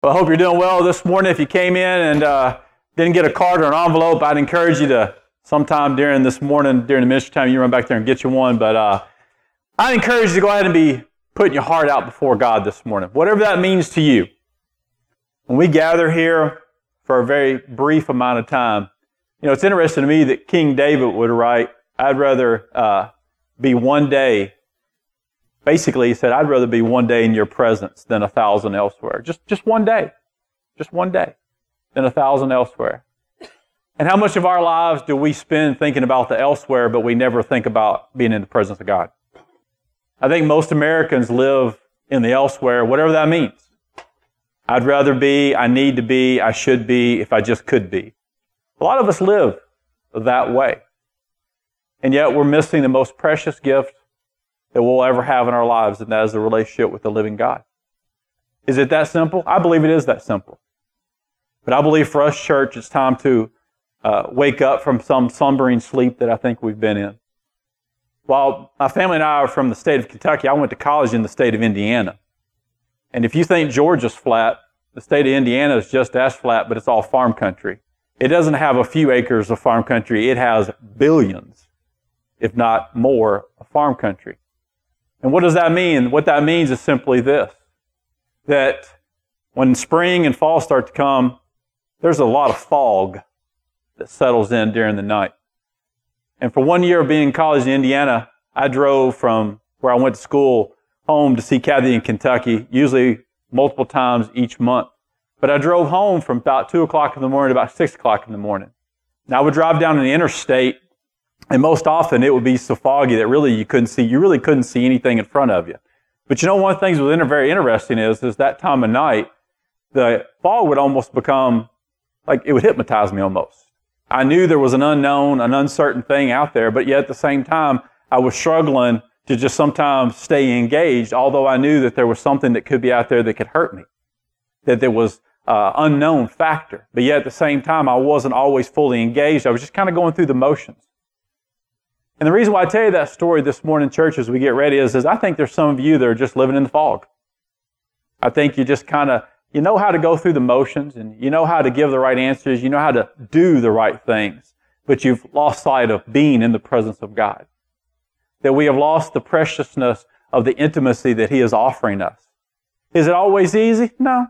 Well, I hope you're doing well this morning. If you came in and didn't get a card or an envelope, I'd encourage you to sometime during this morning, during the ministry time, you run back there and get you one. But I'd encourage you to go ahead and be putting your heart out before God this morning, whatever that means to you. When we gather here for a very brief amount of time, it's interesting to me that King David would write, I'd rather be one day. Basically, he said, I'd rather be one day in your presence than 1,000 elsewhere. Just one day. Just one day than 1,000 elsewhere. And how much of our lives do we spend thinking about the elsewhere, but we never think about being in the presence of God? I think most Americans live in the elsewhere, whatever that means. I'd rather be, I need to be, I should be, if I just could be. A lot of us live that way. And yet we're missing the most precious gift that we'll ever have in our lives, and that is the relationship with the living God. Is it that simple? I believe it is that simple. But I believe for us, church, it's time to wake up from some slumbering sleep that I think we've been in. While my family and I are from the state of Kentucky, I went to college in the state of Indiana. And if you think Georgia's flat, the state of Indiana is just as flat, but it's all farm country. It doesn't have a few acres of farm country. It has billions, if not more, of farm country. And what does that mean? What that means is simply this, that when spring and fall start to come, there's a lot of fog that settles in during the night. And for 1 year of being in college in Indiana, I drove from where I went to school home to see Kathy in Kentucky, usually multiple times each month. But I drove home from about 2 o'clock in the morning to about 6 o'clock in the morning. Now I would drive down in the interstate, and most often it would be so foggy that really you really couldn't see anything in front of you. But one of the things that was very interesting is that time of night, the fog would almost become, like it would hypnotize me almost. I knew there was an unknown, an uncertain thing out there, but yet at the same time, I was struggling to just sometimes stay engaged, although I knew that there was something that could be out there that could hurt me, that there was unknown factor. But yet at the same time, I wasn't always fully engaged. I was just kind of going through the motions. And the reason why I tell you that story this morning, church, as we get ready is I think there's some of you that are just living in the fog. I think you just you know how to go through the motions, and you know how to give the right answers, you know how to do the right things, but you've lost sight of being in the presence of God. That we have lost the preciousness of the intimacy that He is offering us. Is it always easy? No.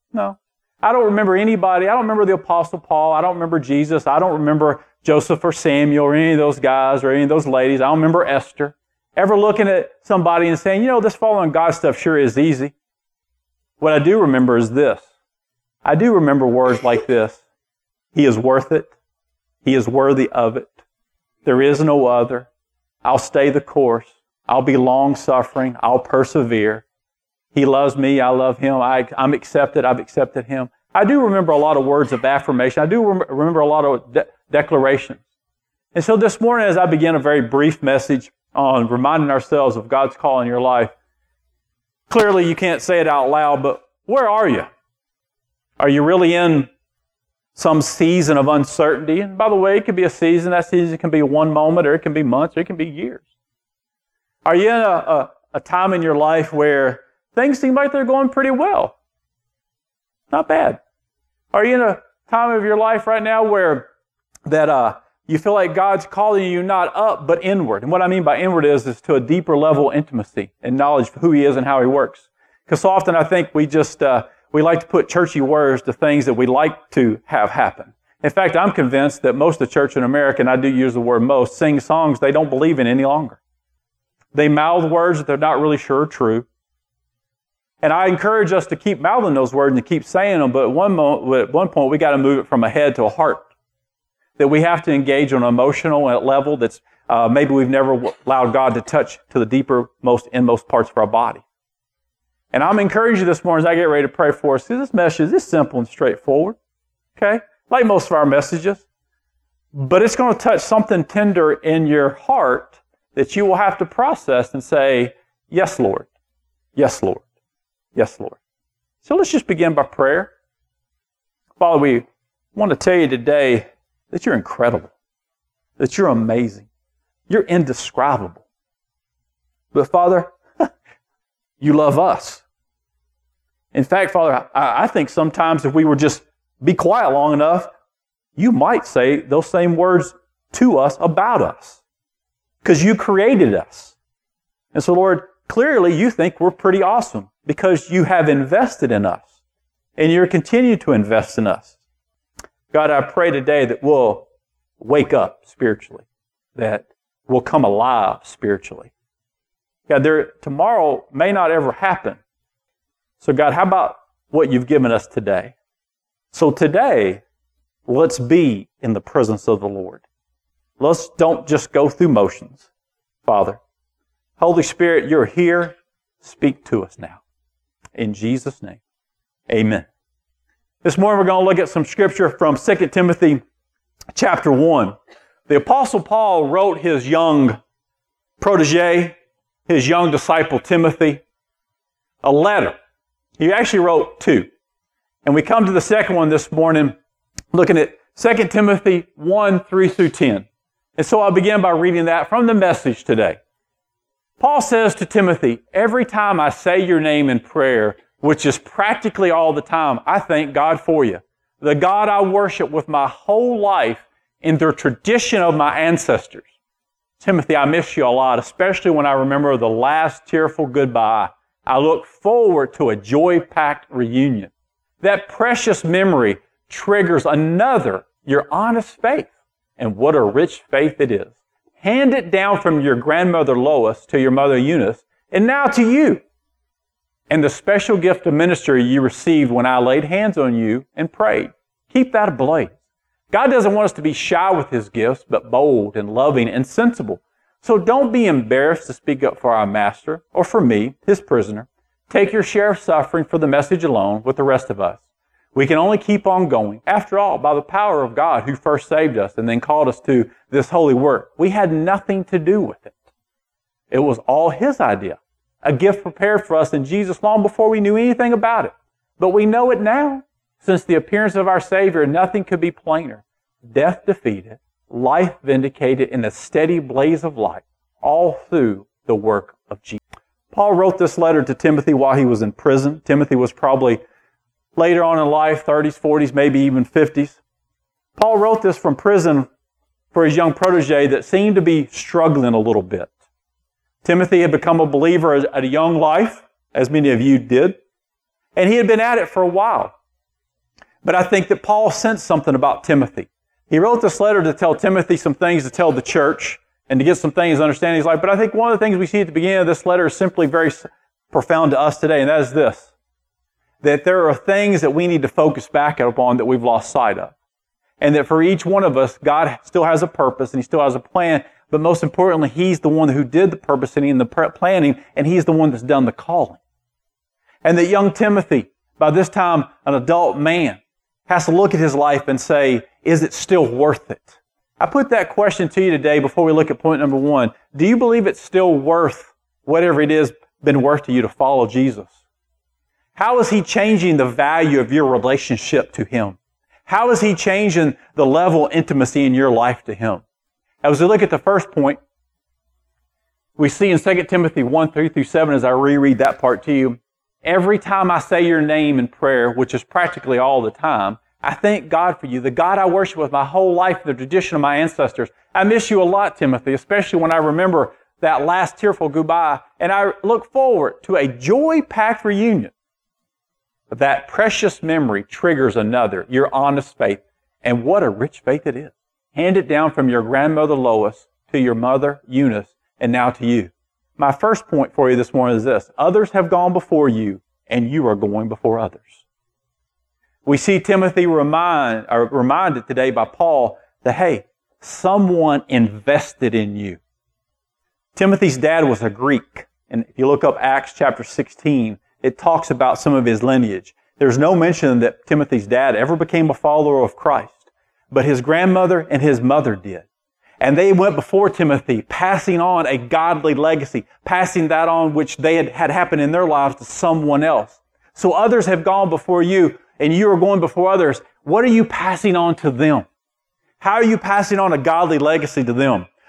I don't remember anybody. I don't remember the Apostle Paul. I don't remember Jesus. I don't remember Joseph or Samuel or any of those guys or any of those ladies. I don't remember Esther ever looking at somebody and saying, this following God stuff sure is easy. What I do remember is this. I do remember words like this. He is worth it. He is worthy of it. There is no other. I'll stay the course. I'll be long-suffering. I'll persevere. He loves me. I love Him. I'm accepted. I've accepted Him. I do remember a lot of words of affirmation. I do remember a lot of declarations. And so this morning, as I begin a very brief message on reminding ourselves of God's call in your life, clearly you can't say it out loud, but where are you? Are you really in some season of uncertainty? And by the way, it could be a season. That season can be one moment, or it can be months, or it can be years. Are you in a time in your life where things seem like they're going pretty well? Not bad. Are you in a time of your life right now where you feel like God's calling you not up, but inward? And what I mean by inward is to a deeper level of intimacy and knowledge of who He is and how He works. Because so often I think we like to put churchy words to things that we like to have happen. In fact, I'm convinced that most of the church in America, and I do use the word most, sing songs they don't believe in any longer. They mouth words that they're not really sure are true. And I encourage us to keep mouthing those words and to keep saying them, but at one point we got to move it from a head to a heart. That we have to engage on an emotional level that's maybe we've never allowed God to touch to the deeper, inmost parts of our body. And I'm encouraging you this morning as I get ready to pray for us. See, this message is simple and straightforward, okay? Like most of our messages. But it's going to touch something tender in your heart that you will have to process and say, yes, Lord. Yes, Lord. Yes, Lord. So let's just begin by prayer. Father, we want to tell you today that you're incredible, that you're amazing, you're indescribable. But Father, you love us. In fact, Father, I think sometimes if we were just be quiet long enough, you might say those same words to us about us. Because you created us. And so, Lord, clearly you think we're pretty awesome because you have invested in us. And you're continuing to invest in us. God, I pray today that we'll wake up spiritually, that we'll come alive spiritually. God, tomorrow may not ever happen. So God, how about what you've given us today? So today, let's be in the presence of the Lord. Let's don't just go through motions, Father. Holy Spirit, you're here. Speak to us now. In Jesus' name, amen. This morning we're going to look at some scripture from 2 Timothy chapter 1. The Apostle Paul wrote his young protege, his young disciple Timothy, a letter. He actually wrote 2. And we come to the second one this morning, looking at 2 Timothy 1, 3 through 10. And so I'll begin by reading that from the Message today. Paul says to Timothy, every time I say your name in prayer, which is practically all the time, I thank God for you. The God I worship with my whole life in the tradition of my ancestors. Timothy, I miss you a lot, especially when I remember the last tearful goodbye. I look forward to a joy-packed reunion. That precious memory triggers another, your honest faith. And what a rich faith it is. Hand it down from your grandmother Lois to your mother Eunice, and now to you. And the special gift of ministry you received when I laid hands on you and prayed. Keep that ablaze. God doesn't want us to be shy with His gifts, but bold and loving and sensible. So don't be embarrassed to speak up for our Master or for me, His prisoner. Take your share of suffering for the message alone with the rest of us. We can only keep on going. After all, by the power of God who first saved us and then called us to this holy work, we had nothing to do with it. It was all His idea. A gift prepared for us in Jesus long before we knew anything about it. But we know it now. Since the appearance of our Savior, nothing could be plainer. Death defeated, life vindicated in a steady blaze of light, all through the work of Jesus. Paul wrote this letter to Timothy while he was in prison. Timothy was probably later on in life, 30s, 40s, maybe even 50s. Paul wrote this from prison for his young protege that seemed to be struggling a little bit. Timothy had become a believer at a young life, as many of you did, and he had been at it for a while. But I think that Paul sensed something about Timothy. He wrote this letter to tell Timothy some things to tell the church and to get some things to understand his life. But I think one of the things we see at the beginning of this letter is simply very profound to us today, and that is this, that there are things that we need to focus back upon that we've lost sight of. And that for each one of us, God still has a purpose and He still has a plan. But most importantly, He's the one who did the purposing and the planning, and He's the one that's done the calling. And that young Timothy, by this time an adult man, has to look at his life and say, is it still worth it? I put that question to you today before we look at point number 1. Do you believe it's still worth whatever it is been worth to you to follow Jesus? How is He changing the value of your relationship to Him? How is He changing the level of intimacy in your life to Him? As we look at the first point, we see in 2 Timothy 1, 3 through 7, as I reread that part to you, every time I say your name in prayer, which is practically all the time, I thank God for you, the God I worship with my whole life, the tradition of my ancestors. I miss you a lot, Timothy, especially when I remember that last tearful goodbye, and I look forward to a joy-packed reunion. That precious memory triggers another, your honest faith. And what a rich faith it is. Hand it down from your grandmother Lois to your mother Eunice, and now to you. My first point for you this morning is this. Others have gone before you, and you are going before others. We see Timothy reminded today by Paul that, hey, someone invested in you. Timothy's dad was a Greek. And if you look up Acts chapter 16, it talks about some of his lineage. There's no mention that Timothy's dad ever became a follower of Christ, but his grandmother and his mother did. And they went before Timothy, passing on a godly legacy, passing that on which they had happened in their lives to someone else. So others have gone before you, and you are going before others. What are you passing on to them? How are you passing on a godly legacy to them?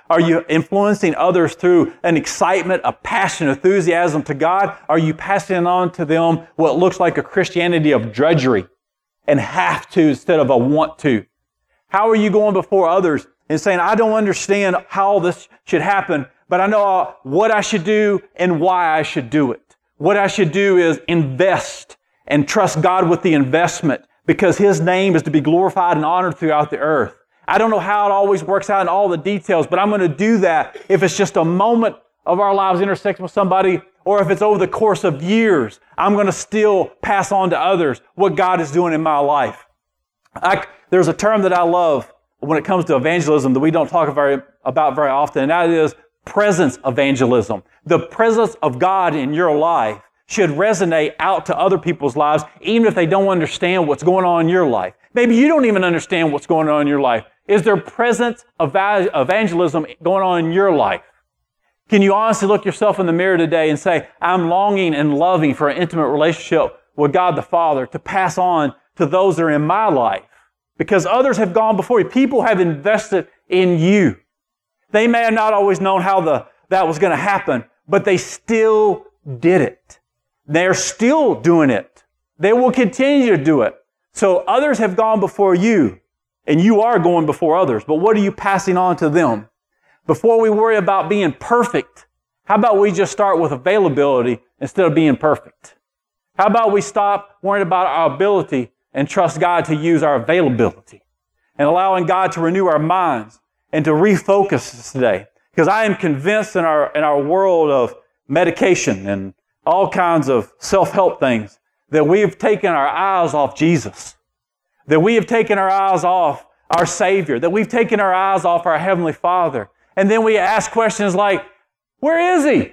Are you influencing others through an excitement, a passion, enthusiasm to God? Are you passing on to them what looks like a Christianity of drudgery and have to instead of a want to? How are you going before others and saying, I don't understand how this should happen, but I know what I should do and why I should do it. What I should do is invest and trust God with the investment because His name is to be glorified and honored throughout the earth. I don't know how it always works out in all the details, but I'm going to do that if it's just a moment of our lives intersecting with somebody or if it's over the course of years. I'm going to still pass on to others what God is doing in my life. There's a term that I love when it comes to evangelism that we don't talk about very often, and that is presence evangelism. The presence of God in your life should resonate out to other people's lives, even if they don't understand what's going on in your life. Maybe you don't even understand what's going on in your life. Is there presence evangelism going on in your life? Can you honestly look yourself in the mirror today and say, I'm longing and loving for an intimate relationship with God the Father to pass on to those that are in my life? Because others have gone before you. People have invested in you. They may have not always known how that was going to happen, but they still did it. They're still doing it. They will continue to do it. So others have gone before you, and you are going before others. But what are you passing on to them? Before we worry about being perfect, how about we just start with availability instead of being perfect? How about we stop worrying about our ability and trust God to use our availability and allowing God to renew our minds and to refocus us today? Because I am convinced in our world of medication and all kinds of self-help things that we have taken our eyes off Jesus, that we have taken our eyes off our Savior, that we've taken our eyes off our Heavenly Father. And then we ask questions like, where is He?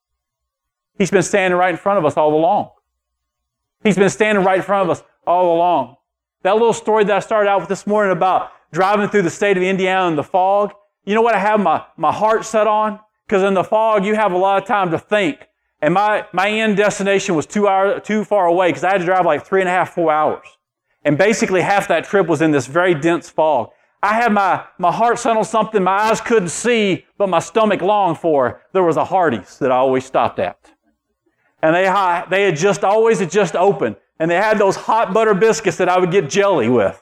He's been standing right in front of us all along. He's been standing right in front of us all along. That little story that I started out with this morning about driving through the state of Indiana in the fog, you know what I have my heart set on? Because in the fog, you have a lot of time to think. And my end destination was too far away because I had to drive like 3.5, 4 hours. And basically half that trip was in this very dense fog. I had my heart set on something my eyes couldn't see, but my stomach longed for. There was a Hardee's that I always stopped at. And they had just opened. And they had those hot butter biscuits that I would get jelly with.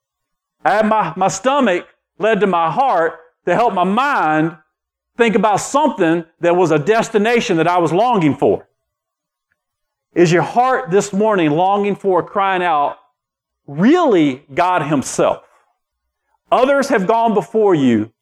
I had my stomach led to my heart to help my mind think about something that was a destination that I was longing for. Is your heart this morning longing for, crying out, really God Himself? Others have gone before you,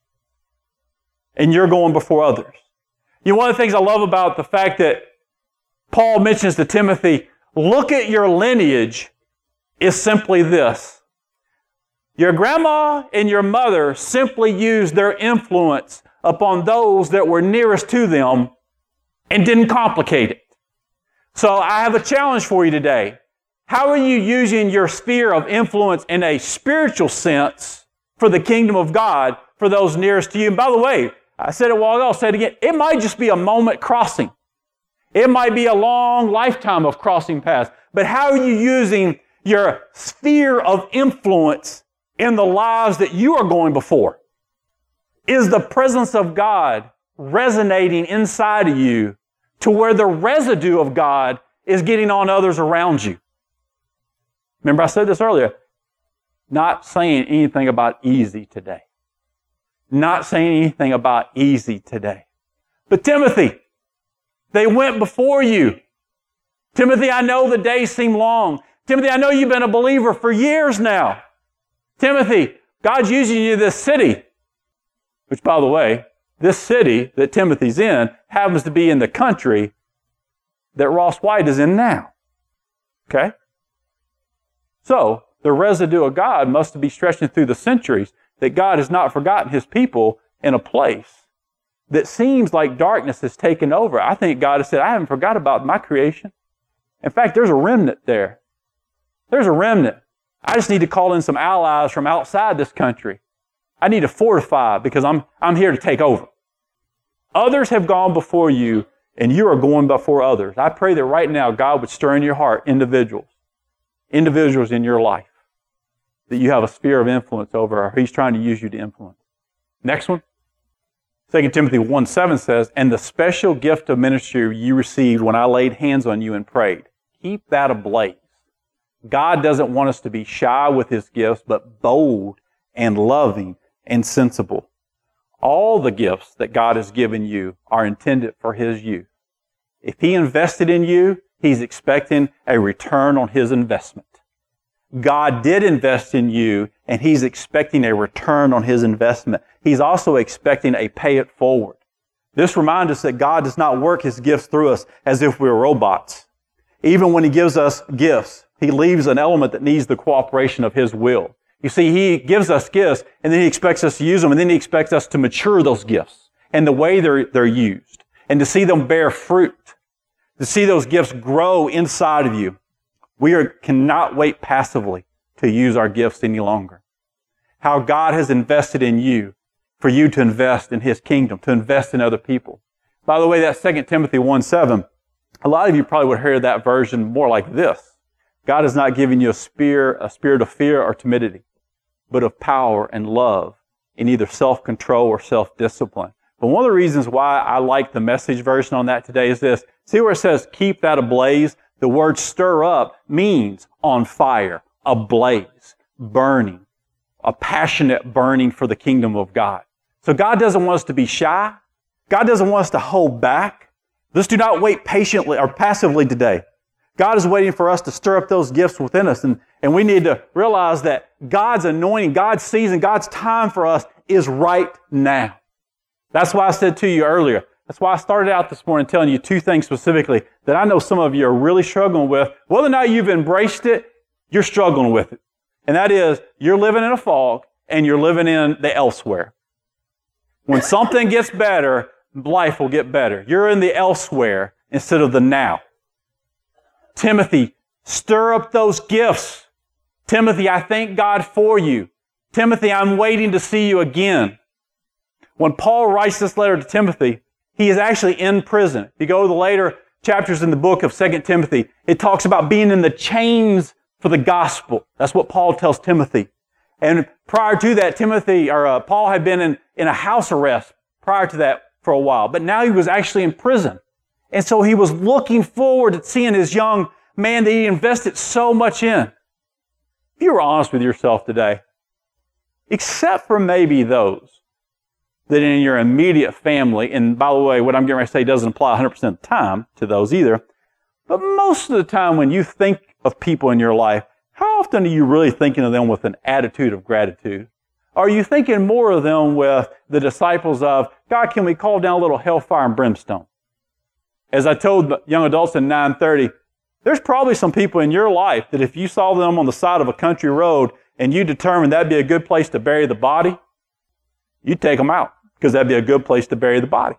and you're going before others. You know, one of the things I love about the fact that Paul mentions to Timothy, look at your lineage, is simply this. Your grandma and your mother simply used their influence upon those that were nearest to them and didn't complicate it. So I have a challenge for you today. How are you using your sphere of influence in a spiritual sense for the kingdom of God for those nearest to you? And by the way, I said it a while ago, I'll say it again. It might just be a moment crossing. It might be a long lifetime of crossing paths. But how are you using your sphere of influence in the lives that you are going before? Is the presence of God resonating inside of you to where the residue of God is getting on others around you? Remember I said this earlier, not saying anything about easy today. Not saying anything about easy today. But Timothy, they went before you. Timothy, I know the days seem long. Timothy, I know you've been a believer for years now. Timothy, God's using you in this city. Which, by the way, this city that Timothy's in happens to be in the country that Ross White is in now. Okay? So, the residue of God must be stretching through the centuries, that God has not forgotten His people in a place that seems like darkness has taken over. I think God has said, I haven't forgot about my creation. In fact, there's a remnant there. There's a remnant. I just need to call in some allies from outside this country. I need to fortify because I'm here to take over. Others have gone before you, and you are going before others. I pray that right now God would stir in your heart individuals in your life that you have a sphere of influence over, or He's trying to use you to influence. Next one. 2 Timothy 1:7 says, "And the special gift of ministry you received when I laid hands on you and prayed, keep that ablaze." God doesn't want us to be shy with His gifts, but bold and loving and sensible. All the gifts that God has given you are intended for His use. If He invested in you, He's expecting a return on His investment. God did invest in you, and He's expecting a return on His investment. He's also expecting a pay it forward. This reminds us that God does not work His gifts through us as if we're robots. Even when He gives us gifts, He leaves an element that needs the cooperation of His will. You see, He gives us gifts, and then He expects us to use them, and then He expects us to mature those gifts and the way they're used, and to see them bear fruit, to see those gifts grow inside of you. We cannot wait passively to use our gifts any longer. How God has invested in you for you to invest in His kingdom, to invest in other people. By the way, that 2 Timothy 1:7, a lot of you probably would hear that version more like this. God has not given you a spirit of fear or timidity, but of power and love in either self-control or self-discipline. But one of the reasons why I like the Message version on that today is this. See where it says, keep that ablaze? The word stir up means on fire, ablaze, burning, a passionate burning for the kingdom of God. So God doesn't want us to be shy. God doesn't want us to hold back. Let's do not wait patiently or passively today. God is waiting for us to stir up those gifts within us, and we need to realize that God's anointing, God's season, God's time for us is right now. That's why I said to you earlier, that's why I started out this morning telling you two things specifically that I know some of you are really struggling with. Whether or not you've embraced it, you're struggling with it. And that is, you're living in a fog and you're living in the elsewhere. When something gets better, life will get better. You're in the elsewhere instead of the now. Timothy, stir up those gifts. Timothy, I thank God for you. Timothy, I'm waiting to see you again. When Paul writes this letter to Timothy, he is actually in prison. If you go to the later chapters in the book of 2 Timothy, it talks about being in the chains for the gospel. That's what Paul tells Timothy. And prior to that, Paul had been in a house arrest prior to that for a while, but now he was actually in prison. And so he was looking forward to seeing his young man that he invested so much in. If you were honest with yourself today, except for maybe those that in your immediate family, and by the way, what I'm getting ready to say doesn't apply 100% of the time to those either, but most of the time when you think of people in your life, how often are you really thinking of them with an attitude of gratitude? Are you thinking more of them with the disciples of, God, can we call down a little hellfire and brimstone? As I told the young adults in 9:30, there's probably some people in your life that if you saw them on the side of a country road and you determined that'd be a good place to bury the body, you'd take them out because that'd be a good place to bury the body.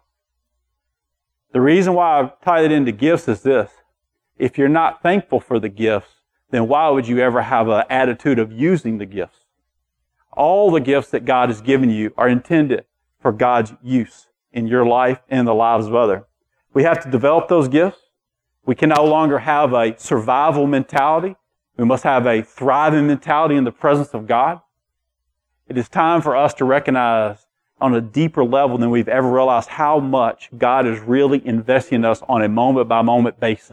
The reason why I tie it into gifts is this. If you're not thankful for the gifts, then why would you ever have an attitude of using the gifts? All the gifts that God has given you are intended for God's use in your life and in the lives of others. We have to develop those gifts. We can no longer have a survival mentality. We must have a thriving mentality in the presence of God. It is time for us to recognize on a deeper level than we've ever realized how much God is really investing in us on a moment-by-moment basis.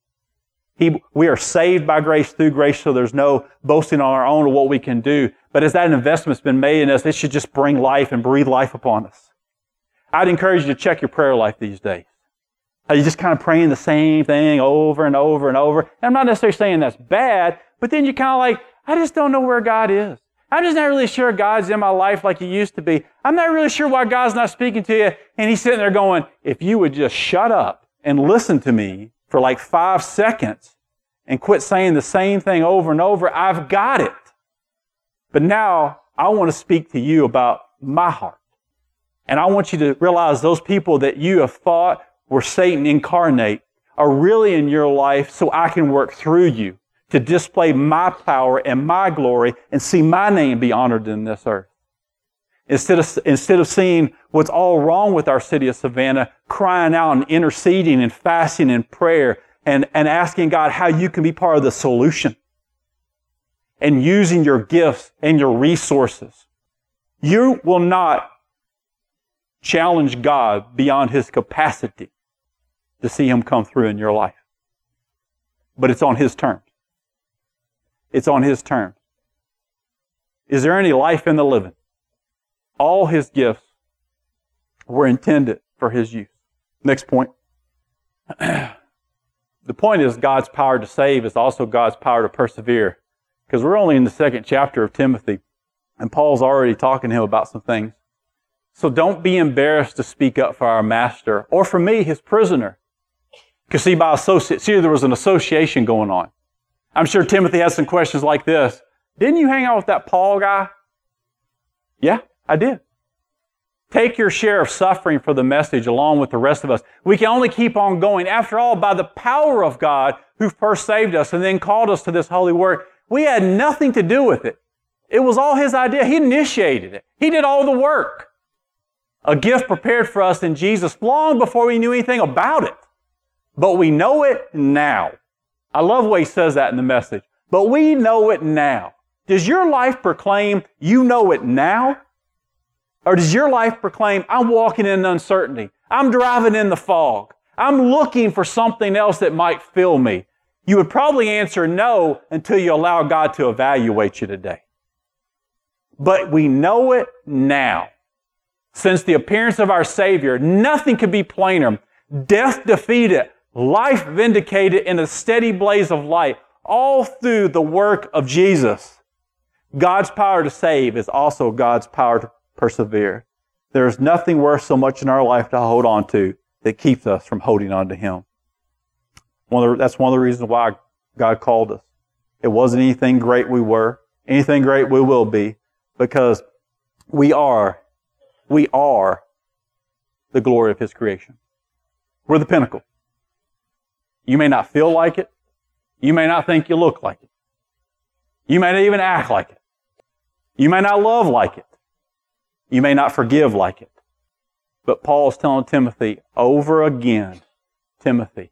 We are saved by grace through grace, so there's no boasting on our own or what we can do. But as that investment's been made in us, it should just bring life and breathe life upon us. I'd encourage you to check your prayer life these days. Are you just kind of praying the same thing over and over and over? And I'm not necessarily saying that's bad, but then you're kind of like, I just don't know where God is. I'm just not really sure God's in my life like He used to be. I'm not really sure why God's not speaking to you. And He's sitting there going, if you would just shut up and listen to me for like 5 seconds and quit saying the same thing over and over, I've got it. But now I want to speak to you about my heart. And I want you to realize those people that you have thought were Satan incarnate are really in your life so I can work through you to display my power and my glory and see my name be honored in this earth. Instead of seeing what's all wrong with our city of Savannah, crying out and interceding and fasting and prayer and asking God how you can be part of the solution and using your gifts and your resources. You will not challenge God beyond His capacity to see Him come through in your life. But it's on His terms. It's on His terms. Is there any life in the living? All His gifts were intended for His use. Next point. The point is God's power to save is also God's power to persevere. Because we're only in the 2nd chapter of Timothy, and Paul's already talking to him about some things. So don't be embarrassed to speak up for our master, or for me, his prisoner. Because see, there was an association going on. I'm sure Timothy has some questions like this. Didn't you hang out with that Paul guy? Yeah, I did. Take your share of suffering for the message along with the rest of us. We can only keep on going. After all, by the power of God who first saved us and then called us to this holy work, we had nothing to do with it. It was all His idea. He initiated it. He did all the work. A gift prepared for us in Jesus long before we knew anything about it. But we know it now. I love the way he says that in the message. But we know it now. Does your life proclaim you know it now? Or does your life proclaim, I'm walking in uncertainty. I'm driving in the fog. I'm looking for something else that might fill me. You would probably answer no until you allow God to evaluate you today. But we know it now. Since the appearance of our Savior, nothing could be plainer. Death defeated, life vindicated in a steady blaze of light, all through the work of Jesus. God's power to save is also God's power to persevere. There is nothing worth so much in our life to hold on to that keeps us from holding on to Him. That's one of the reasons why God called us. It wasn't anything great we were, anything great we will be, because we are the glory of His creation. We're the pinnacle. You may not feel like it. You may not think you look like it. You may not even act like it. You may not love like it. You may not forgive like it. But Paul is telling Timothy over again, Timothy,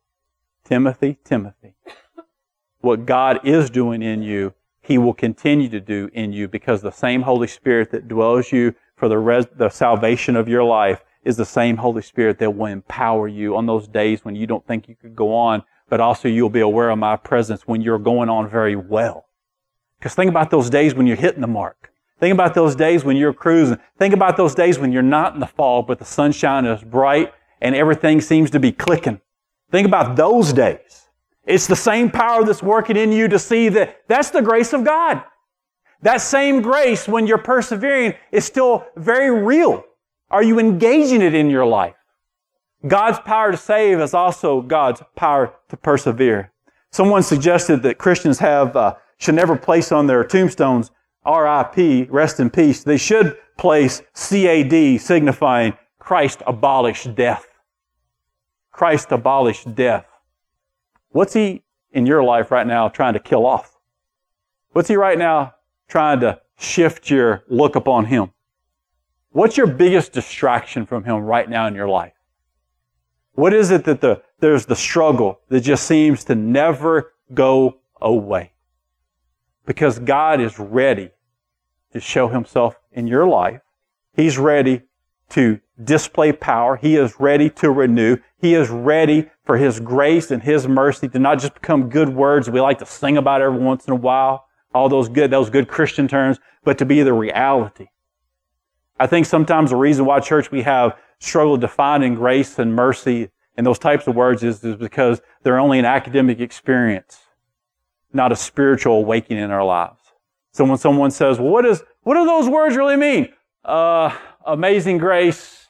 what God is doing in you, He will continue to do in you, because the same Holy Spirit that dwells you for the salvation of your life is the same Holy Spirit that will empower you on those days when you don't think you could go on, but also you'll be aware of my presence when you're going on very well. Because think about those days when you're hitting the mark. Think about those days when you're cruising. Think about those days when you're not in the fog, but the sunshine is bright and everything seems to be clicking. Think about those days. It's the same power that's working in you to see that that's the grace of God. That same grace, when you're persevering, is still very real. Are you engaging it in your life? God's power to save is also God's power to persevere. Someone suggested that Christians should never place on their tombstones R.I.P., rest in peace. They should place C.A.D., signifying Christ abolished death. Christ abolished death. What's He in your life right now trying to kill off? What's He right now trying to shift your look upon Him? What's your biggest distraction from Him right now in your life? What is it that there's the struggle that just seems to never go away? Because God is ready to show Himself in your life. He's ready to display power. He is ready to renew. He is ready for His grace and His mercy to not just become good words we like to sing about every once in a while, all those good Christian terms, but to be the reality. I think sometimes the reason why church we have struggled defining grace and mercy and those types of words is because they're only an academic experience, not a spiritual awakening in our lives. So when someone says, well, what do those words really mean? Amazing grace,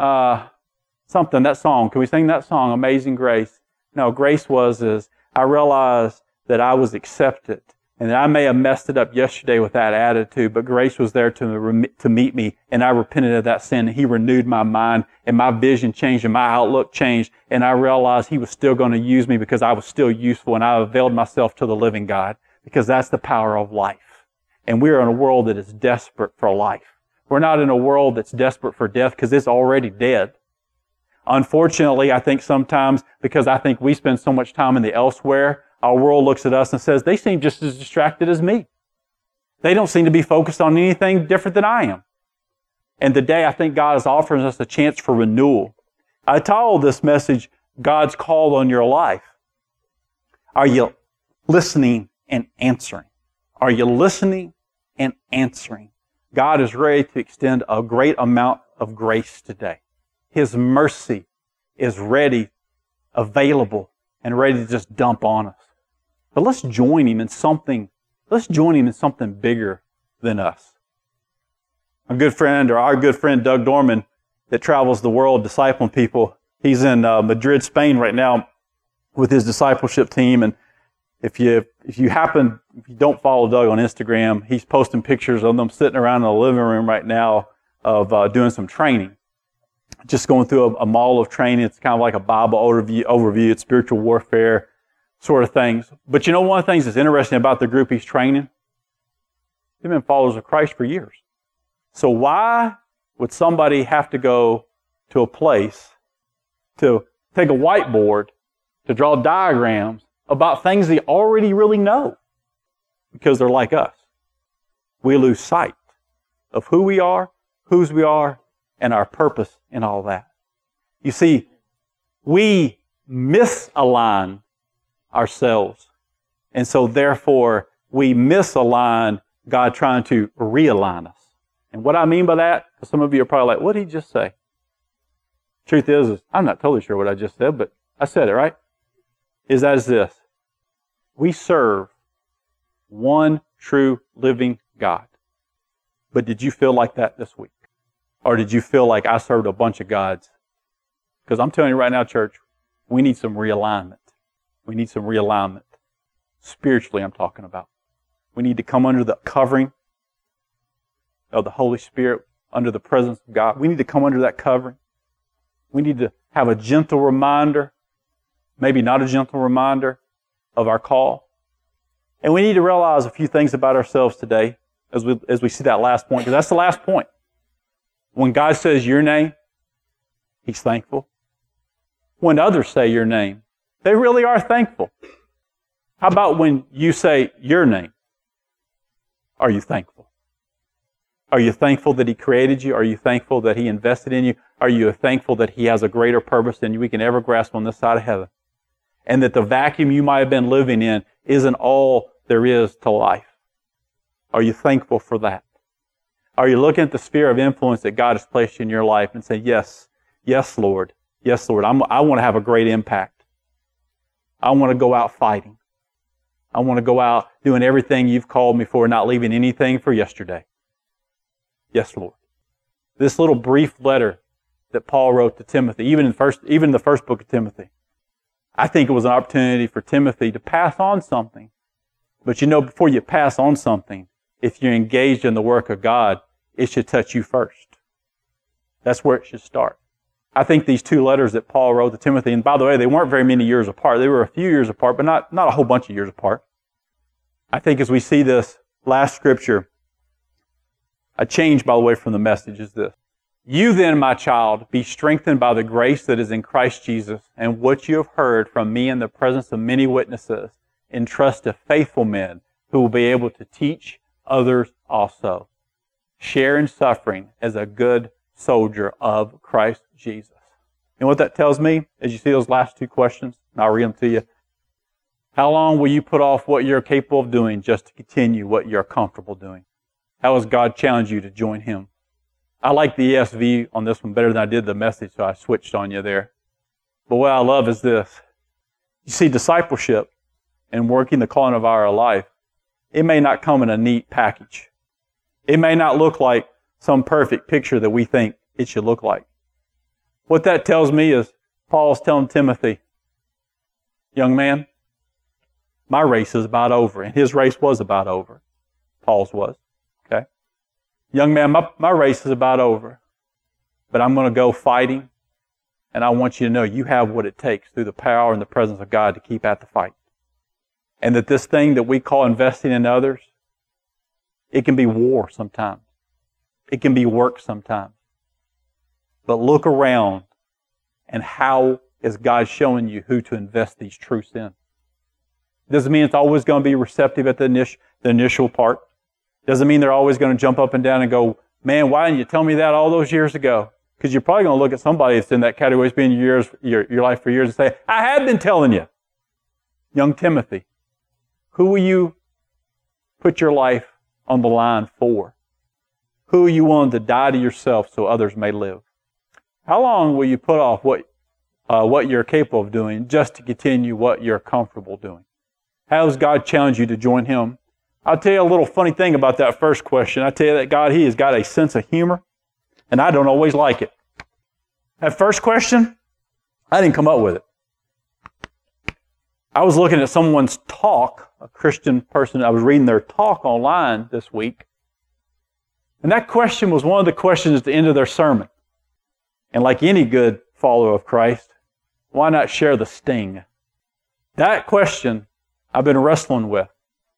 something, that song. Can we sing that song, Amazing Grace? No, grace is I realized that I was accepted and that I may have messed it up yesterday with that attitude, but grace was there to meet me, and I repented of that sin, and He renewed my mind, and my vision changed, and my outlook changed, and I realized He was still going to use me because I was still useful, and I availed myself to the living God, because that's the power of life. And we're in a world that is desperate for life. We're not in a world that's desperate for death because it's already dead. Unfortunately, I think sometimes, because I think we spend so much time in the elsewhere, our world looks at us and says, they seem just as distracted as me. They don't seem to be focused on anything different than I am. And today I think God is offering us a chance for renewal. I titled this message, God's Call on Your Life. Are you listening and answering? Are you listening and answering? God is ready to extend a great amount of grace today. His mercy is ready, available, and ready to just dump on us. But let's join Him in something bigger than us. Our good friend Doug Dorman that travels the world discipling people, he's in Madrid, Spain right now with his discipleship team. And if you don't follow Doug on Instagram, he's posting pictures of them sitting around in the living room right now of doing some training. Just going through a model of training. It's kind of like a Bible overview. It's spiritual warfare sort of things. But you know, one of the things that's interesting about the group he's training, they've been followers of Christ for years. So why would somebody have to go to a place to take a whiteboard to draw diagrams about things they already really know? Because they're like us. We lose sight of who we are, whose we are, and our purpose in all that. You see, we misalign ourselves. And so therefore, we misalign God trying to realign us. And what I mean by that, because some of you are probably like, what did he just say? Truth is, I'm not totally sure what I just said, but I said it, right? Is this. We serve one true living God. But did you feel like that this week? Or did you feel like I served a bunch of gods? Because I'm telling you right now, church, we need some realignment. We need some realignment. Spiritually, I'm talking about. We need to come under the covering of the Holy Spirit, under the presence of God. We need to come under that covering. We need to have a gentle reminder, maybe not a gentle reminder, of our call. And we need to realize a few things about ourselves today as we see that last point, because that's the last point. When God says your name, He's thankful. When others say your name, they really are thankful. How about when you say your name? Are you thankful? Are you thankful that He created you? Are you thankful that He invested in you? Are you thankful that He has a greater purpose than we can ever grasp on this side of heaven? And that the vacuum you might have been living in isn't all there is to life. Are you thankful for that? Are you looking at the sphere of influence that God has placed in your life and say, yes, Lord, I want to have a great impact. I want to go out fighting. I want to go out doing everything You've called me for, not leaving anything for yesterday. Yes, Lord. This little brief letter that Paul wrote to Timothy, even in the first book of Timothy, I think it was an opportunity for Timothy to pass on something. But you know, before you pass on something, if you're engaged in the work of God, it should touch you first. That's where it should start. I think these two letters that Paul wrote to Timothy, and by the way, they weren't very many years apart. They were a few years apart, but not a whole bunch of years apart. I think as we see this last scripture, a change, by the way, from the message is this. You then, my child, be strengthened by the grace that is in Christ Jesus, and what you have heard from me in the presence of many witnesses, entrust to faithful men who will be able to teach others also. Share in suffering as a good soldier of Christ Jesus. And what that tells me, as you see those last two questions, and I'll read them to you. How long will you put off what you're capable of doing just to continue what you're comfortable doing? How has God challenged you to join Him? I like the ESV on this one better than I did the message, so I switched on you there. But what I love is this. You see, discipleship and working the calling of our life, it may not come in a neat package. It may not look like some perfect picture that we think it should look like. What that tells me is Paul's telling Timothy, young man, my race is about over. And his race was about over. Paul's was. Okay? Young man, my race is about over. But I'm going to go fighting. And I want you to know you have what it takes through the power and the presence of God to keep at the fight. And that this thing that we call investing in others, it can be war sometimes. It can be work sometimes. But look around and how is God showing you who to invest these truths in. Doesn't mean it's always going to be receptive at the initial part. Doesn't mean they're always going to jump up and down and go man, why didn't you tell me that all those years ago? Because you're probably going to look at somebody that's in that category, that's been in your life for years, and say, I have been telling you. Young Timothy, who will you put your life on the line for? Who are you willing to die to yourself so others may live? How long will you put off what you're capable of doing just to continue what you're comfortable doing? How does God challenge you to join Him? I'll tell you a little funny thing about that first question. I tell you that God, He has got a sense of humor, and I don't always like it. That first question, I didn't come up with it. I was looking at someone's talk, a Christian person. I was reading their talk online this week. And that question was one of the questions at the end of their sermon. And like any good follower of Christ, why not share the sting? That question I've been wrestling with.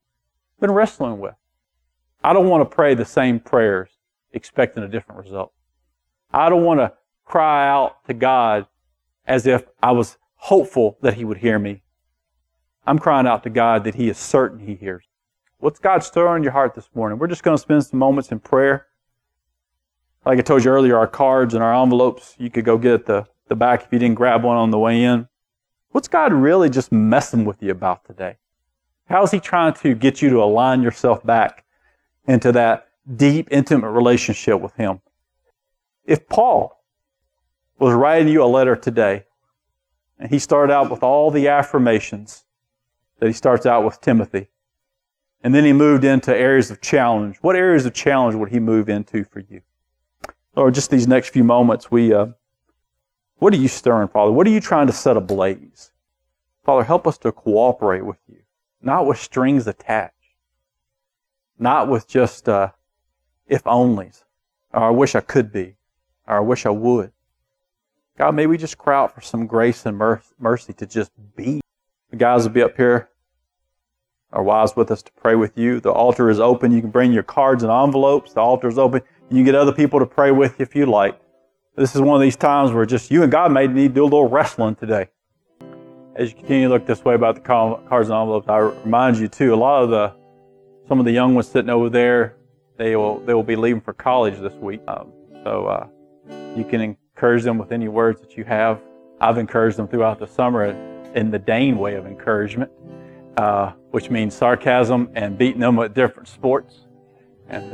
I don't want to pray the same prayers expecting a different result. I don't want to cry out to God as if I was hopeful that He would hear me. I'm crying out to God that He is certain He hears. What's God stirring in your heart this morning? We're just going to spend some moments in prayer. Like I told you earlier, our cards and our envelopes, you could go get at the back if you didn't grab one on the way in. What's God really just messing with you about today? How is He trying to get you to align yourself back into that deep, intimate relationship with Him? If Paul was writing you a letter today, and he started out with all the affirmations that he starts out with Timothy, and then he moved into areas of challenge, what areas of challenge would he move into for you? Lord, just these next few moments, what are you stirring, Father? What are you trying to set ablaze? Father, help us to cooperate with you, not with strings attached, not with just if-onlys, or I wish I could be, or I wish I would. God, may we just cry out for some grace and mercy to just be. The guys will be up here, our wives with us to pray with you. The altar is open. You can bring your cards and envelopes. The altar is open. You can get other people to pray with you if you like. This is one of these times where just you and God may need to do a little wrestling today. As you continue to look this way about the cards and envelopes, I remind you too, some of the young ones sitting over there, they will be leaving for college this week. So you can encourage them with any words that you have. I've encouraged them throughout the summer in the Dane way of encouragement, which means sarcasm and beating them at different sports. And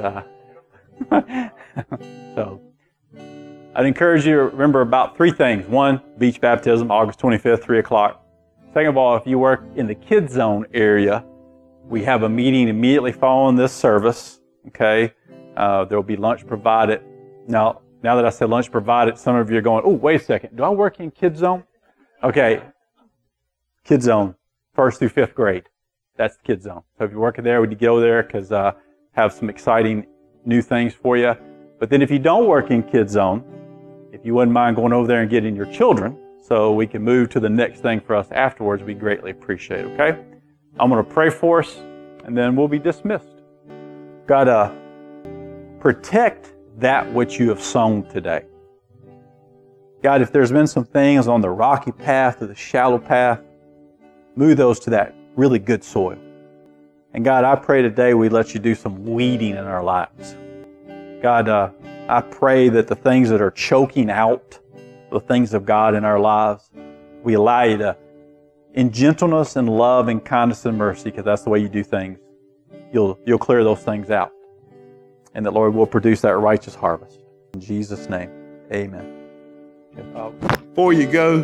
so I'd encourage you to remember about 3 things. 1, beach baptism, August 25th, 3 o'clock. Second of all, if you work in the Kids Zone area, we have a meeting immediately following this service. Okay, there will be lunch provided. Now that I said lunch provided, some of you are going, oh, wait a second, do I work in Kids Zone? Okay, Kids Zone, 1st through 5th grade. That's the Kids Zone. So if you're working there, we need to go there because I have some exciting new things for you. But then if you don't work in Kids Zone, if you wouldn't mind going over there and getting your children so we can move to the next thing for us afterwards, we greatly appreciate it, okay? I'm going to pray for us, and then we'll be dismissed. God, protect that which you have sown today. God, if there's been some things on the rocky path or the shallow path, move those to that really good soil. And God, I pray today we let you do some weeding in our lives. God, I pray that the things that are choking out the things of God in our lives, we allow you to, in gentleness and love and kindness and mercy, because that's the way you do things, you'll clear those things out. And that, Lord, will produce that righteous harvest. In Jesus' name, amen. Before you go,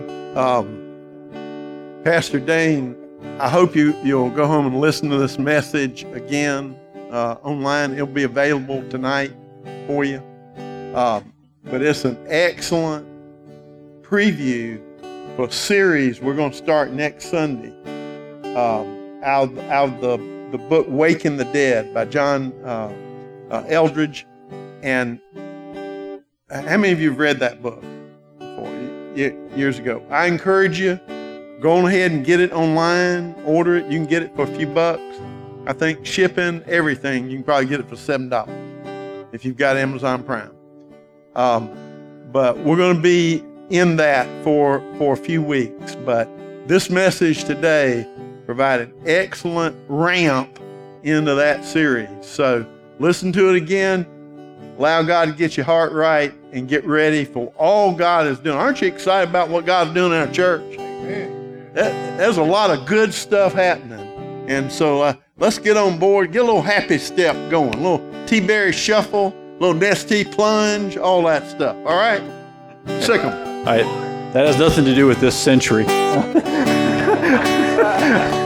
Pastor Dane, I hope you'll go home and listen to this message again online. It'll be available tonight for you. But it's an excellent preview for a series we're going to start next Sunday out of the book Waking the Dead by John Eldredge. And how many of you have read that book before, years ago? I encourage you, go on ahead and get it online, order it. You can get it for a few bucks. I think shipping, everything, you can probably get it for $7 if you've got Amazon Prime. But we're going to be in that for a few weeks. But this message today provided excellent ramp into that series. So listen to it again. Allow God to get your heart right and get ready for all God is doing. Aren't you excited about what God's doing in our church? There's a lot of good stuff happening. And so let's get on board, get a little happy step going, a little T-Berry shuffle, a little Nestea plunge, all that stuff. All right? Sick 'em. All right. That has nothing to do with this century.